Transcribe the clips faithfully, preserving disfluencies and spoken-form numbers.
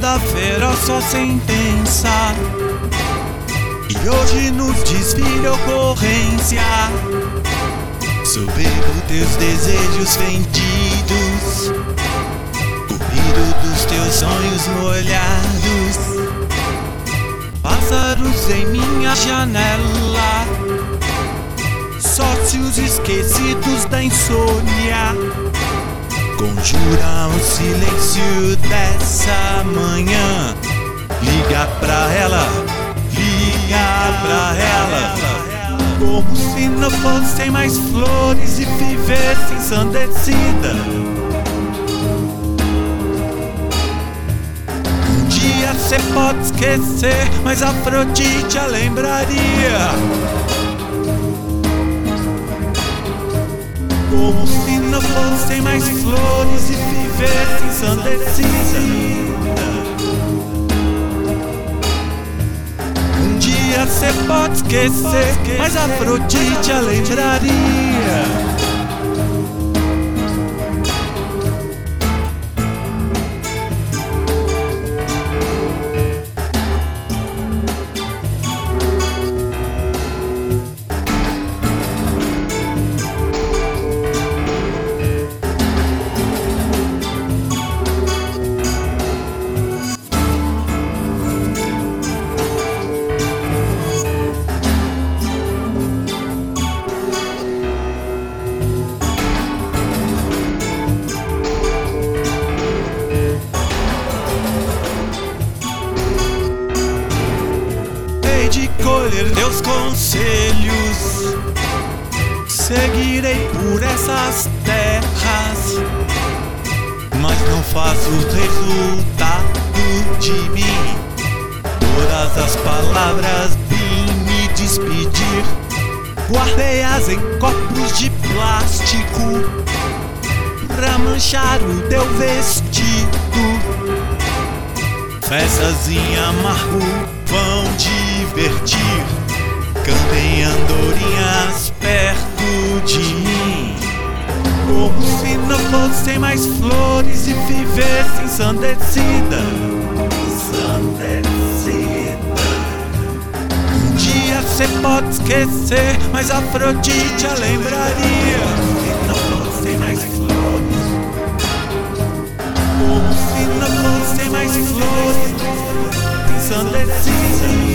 ela feroz sua sentença. E hoje no desfile ocorrência, soberbo teus desejos vendidos, corrido dos teus sonhos molhados. Pássaros em minha janela, sócios esquecidos da insônia, conjura o silêncio dessa manhã. Liga pra ela, liga pra ela, como se não fossem mais flores e vivesse ensandecida. Um dia cê pode esquecer, mas Afrodite a lembraria, como se não fossem mais flores e vivesse ensandecida. Um dia cê pode esquecer, mas Afrodite a lembraria. De colher teus conselhos, seguirei por essas terras, mas não faço resultado de mim. Todas as palavras vim me despedir, guardei-as em copos de plástico pra manchar o teu vestido. Festas em amargo vão divertir, cantem andorinhas perto de mim, como se não fossem mais flores e vivessem ensandecida. Ensandecida. Um dia cê pode esquecer, mas Afrodite a lembraria, se não fossem mais flores, como se não fossem mais flores ensandecida.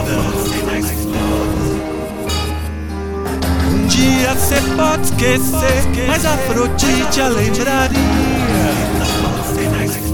Um dia cê pode esquecer, mas Afrodite a lembraria.